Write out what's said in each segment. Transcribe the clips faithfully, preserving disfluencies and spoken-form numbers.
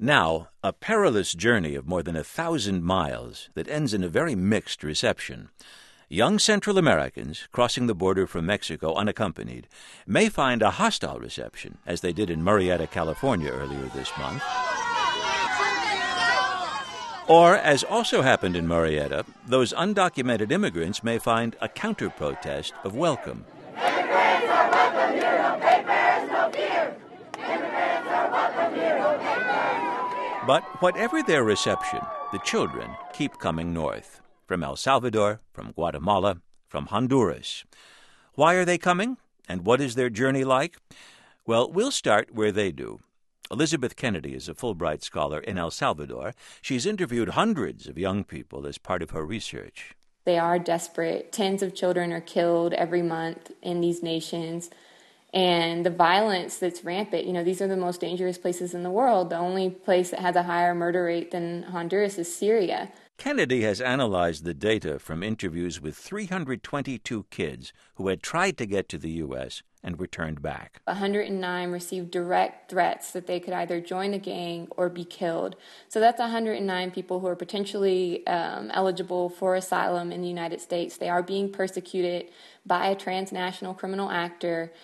Now, a perilous journey of more than a thousand miles that ends in a very mixed reception. Young Central Americans crossing the border from Mexico unaccompanied may find a hostile reception, as they did in Murrieta, California earlier this month. Or, as also happened in Murrieta, those undocumented immigrants may find a counter-protest of welcome. Immigrants are welcome here, no papers, no fear. Immigrants are welcome here, no papers. But whatever their reception, the children keep coming north. From El Salvador, from Guatemala, from Honduras. Why are they coming? And what is their journey like? Well, we'll start where they do. Elizabeth Kennedy is a Fulbright scholar in El Salvador. She's interviewed hundreds of young people as part of her research. They are desperate. Tens of children are killed every month in these nations. And the violence that's rampant, you know, these are the most dangerous places in the world. The only place that has a higher murder rate than Honduras is Syria. Kennedy has analyzed the data from interviews with three hundred twenty-two kids who had tried to get to the U S and were turned back. one hundred nine received direct threats that they could either join the gang or be killed. So that's one hundred nine people who are potentially um, eligible for asylum in the United States. They are being persecuted by a transnational criminal actor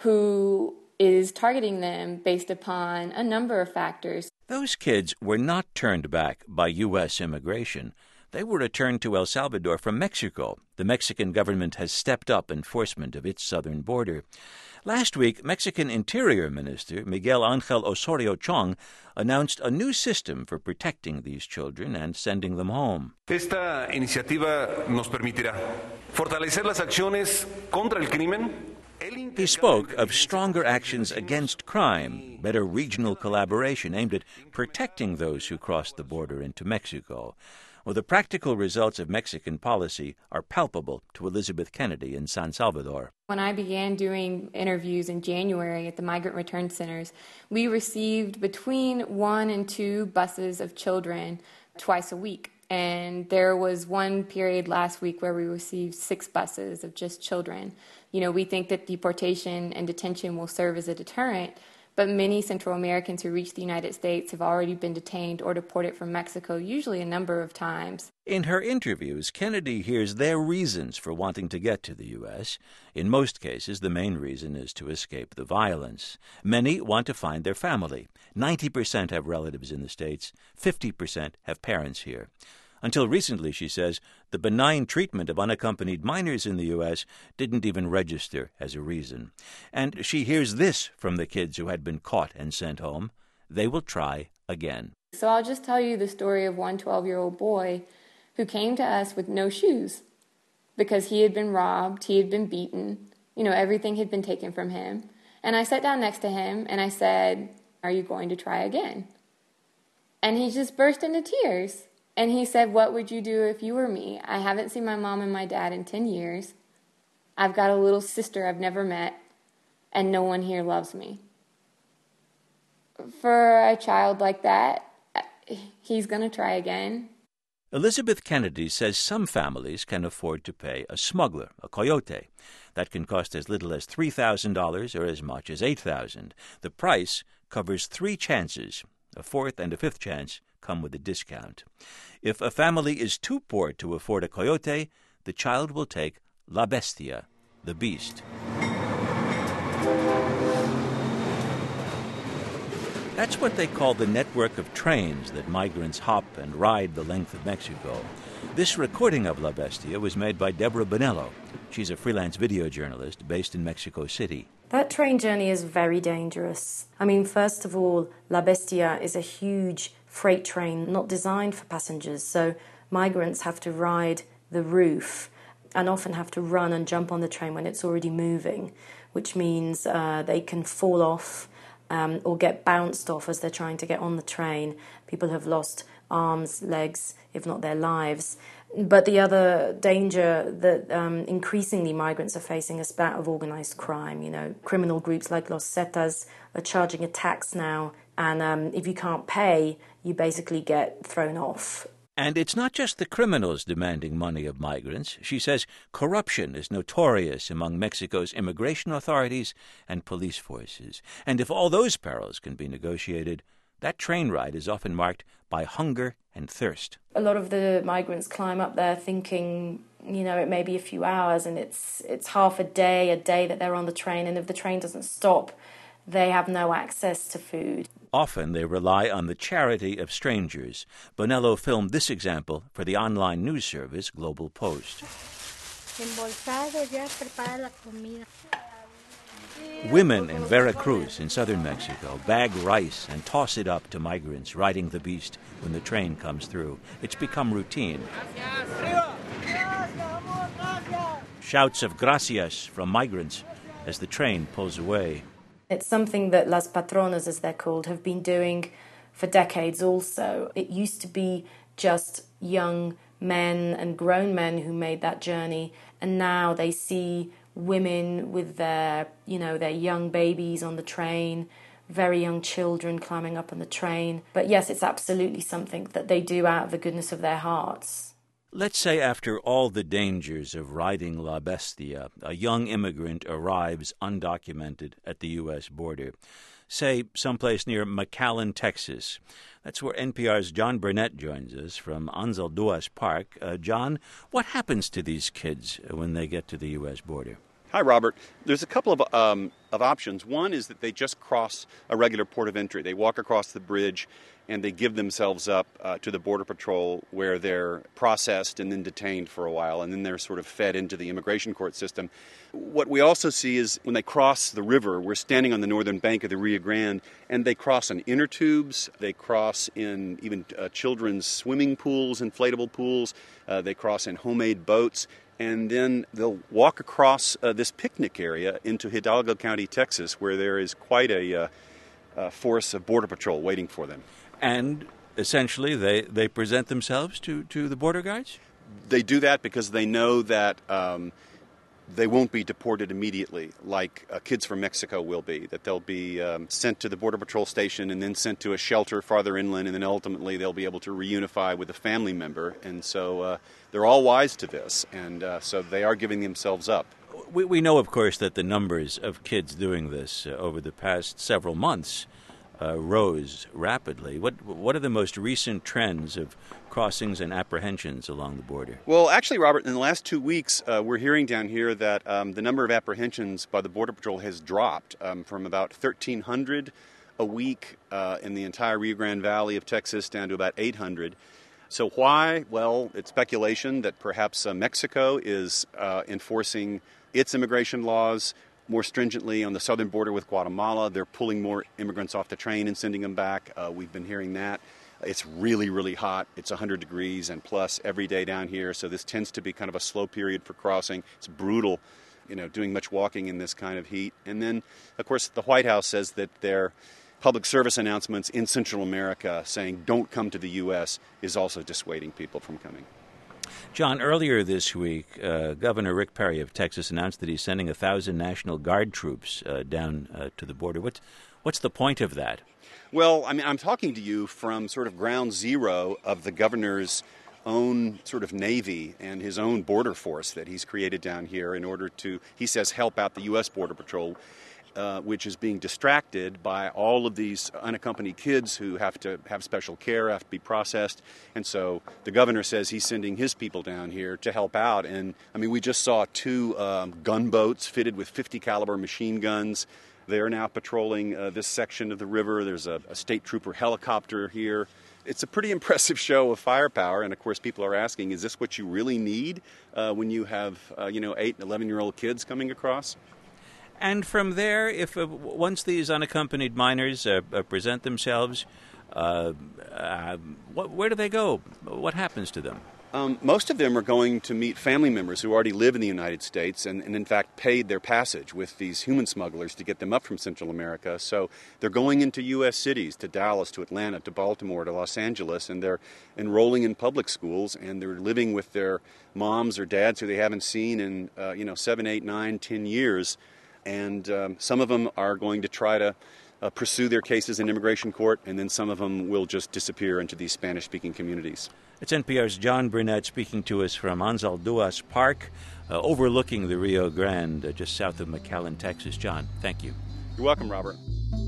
who is targeting them based upon a number of factors. Those kids were not turned back by U S immigration. They were returned to El Salvador from Mexico. The Mexican government has stepped up enforcement of its southern border. Last week, Mexican Interior Minister Miguel Ángel Osorio Chong announced a new system for protecting these children and sending them home. Esta iniciativa nos permitirá fortalecer las acciones contra el crimen. He spoke of stronger actions against crime, better regional collaboration aimed at protecting those who cross the border into Mexico. Well, the practical results of Mexican policy are palpable to Elizabeth Kennedy in San Salvador. When I began doing interviews in January at the migrant return centers, we received between one and two buses of children twice a week. And there was one period last week where we received six buses of just children. You know, we think that deportation and detention will serve as a deterrent, but many Central Americans who reach the United States have already been detained or deported from Mexico, usually a number of times. In her interviews, Kennedy hears their reasons for wanting to get to the U S. In most cases, the main reason is to escape the violence. Many want to find their family. ninety percent have relatives in the States. fifty percent have parents here. Until recently, she says, the benign treatment of unaccompanied minors in the U S didn't even register as a reason. And she hears this from the kids who had been caught and sent home. They will try again. So I'll just tell you the story of one twelve-year-old boy who came to us with no shoes because he had been robbed, he had been beaten, you know, everything had been taken from him. And I sat down next to him and I said, "Are you going to try again?" And he just burst into tears. And he said, "What would you do if you were me? I haven't seen my mom and my dad in ten years. I've got a little sister I've never met, and no one here loves me." For a child like that, he's going to try again. Elizabeth Kennedy says some families can afford to pay a smuggler, a coyote. That can cost as little as three thousand dollars or as much as eight thousand dollars. The price covers three chances. A fourth and a fifth chance come with a discount. If a family is too poor to afford a coyote, the child will take La Bestia, the beast. That's what they call the network of trains that migrants hop and ride the length of Mexico. This recording of La Bestia was made by Deborah Bonello. She's a freelance video journalist based in Mexico City. That train journey is very dangerous. I mean, first of all, La Bestia is a huge freight train not designed for passengers, so migrants have to ride the roof and often have to run and jump on the train when it's already moving, which means uh, they can fall off um, or get bounced off as they're trying to get on the train. People have lost arms, legs, if not their lives. But the other danger that um, increasingly migrants are facing is that of organized crime. You know, criminal groups like Los Zetas are charging a tax now, and um, if you can't pay, you basically get thrown off. And it's not just the criminals demanding money of migrants. She says corruption is notorious among Mexico's immigration authorities and police forces. And if all those perils can be negotiated, That train ride is often marked by hunger and thirst. A lot of the migrants climb up there thinking, you know, it may be a few hours and it's it's half a day, a day that they're on the train, and if the train doesn't stop, they have no access to food. Often they rely on the charity of strangers. Bonello filmed this example for the online news service Global Post. Women in Veracruz in southern Mexico bag rice and toss it up to migrants riding the beast when the train comes through. It's become routine. Shouts of gracias from migrants as the train pulls away. It's something that Las Patronas, as they're called, have been doing for decades also. It used to be just young men and grown men who made that journey, and now they see women with their, you know, their young babies on the train, very young children climbing up on the train. But yes, it's absolutely something that they do out of the goodness of their hearts. Let's say after all the dangers of riding La Bestia, a young immigrant arrives undocumented at the U S border. Say someplace near McAllen, Texas. That's where N P R's John Burnett joins us from Anzalduas Park. Uh, John, what happens to these kids when they get to the U S border? Hi, Robert. There's a couple of um, of options. One is that they just cross a regular port of entry. They walk across the bridge and they give themselves up uh, to the Border Patrol, where they're processed and then detained for a while, and then they're sort of fed into the immigration court system. What we also see is when they cross the river, we're standing on the northern bank of the Rio Grande, and they cross on inner tubes, they cross in even uh, children's swimming pools, inflatable pools, uh, they cross in homemade boats, and then they'll walk across uh, this picnic area into Hidalgo County, Texas, where there is quite a uh, uh, force of Border Patrol waiting for them. And essentially they, they present themselves to, to the border guards? They do that because they know that um, they won't be deported immediately like uh, kids from Mexico will be, that they'll be um, sent to the Border Patrol station and then sent to a shelter farther inland, and then ultimately they'll be able to reunify with a family member. And so uh, they're all wise to this, and uh, so they are giving themselves up. We, we know, of course, that the numbers of kids doing this uh, over the past several months Uh, rose rapidly. What what are the most recent trends of crossings and apprehensions along the border? Well, actually, Robert, in the last two weeks, uh, we're hearing down here that um, the number of apprehensions by the Border Patrol has dropped um, from about thirteen hundred a week uh, in the entire Rio Grande Valley of Texas down to about eight hundred. So why? Well, it's speculation that perhaps uh, Mexico is uh, enforcing its immigration laws more stringently on the southern border with Guatemala. They're pulling more immigrants off the train and sending them back. Uh, we've been hearing that. It's really, really hot. It's one hundred degrees and plus every day down here, so this tends to be kind of a slow period for crossing. It's brutal, you know, doing much walking in this kind of heat. And then, of course, the White House says that their public service announcements in Central America saying don't come to the U S is also dissuading people from coming. John, earlier this week, uh, Governor Rick Perry of Texas announced that he's sending a thousand National Guard troops uh, down uh, to the border. What's, what's the point of that? Well, I mean, I'm talking to you from sort of ground zero of the governor's own sort of Navy and his own border force that he's created down here in order to, he says, help out the U S Border Patrol, uh, which is being distracted by all of these unaccompanied kids who have to have special care, have to be processed. And so the governor says he's sending his people down here to help out. And, I mean, we just saw two um, gunboats fitted with fifty caliber machine guns. They're now patrolling uh, this section of the river. There's a, a state trooper helicopter here. It's a pretty impressive show of firepower, and of course people are asking, is this what you really need uh, when you have, uh, you know, eight and eleven-year-old kids coming across? And from there, if uh, once these unaccompanied minors uh, uh, present themselves, uh, uh, what, where do they go? What happens to them? Um, most of them are going to meet family members who already live in the United States and, and, in fact, paid their passage with these human smugglers to get them up from Central America. So they're going into U S cities, to Dallas, to Atlanta, to Baltimore, to Los Angeles, and they're enrolling in public schools, and they're living with their moms or dads who they haven't seen in, uh, you know, seven, eight, nine, ten years. And um, some of them are going to try to uh, pursue their cases in immigration court, and then some of them will just disappear into these Spanish-speaking communities. It's N P R's John Burnett speaking to us from Anzalduas Park, uh, overlooking the Rio Grande, uh, just south of McAllen, Texas. John, thank you. You're welcome, Robert.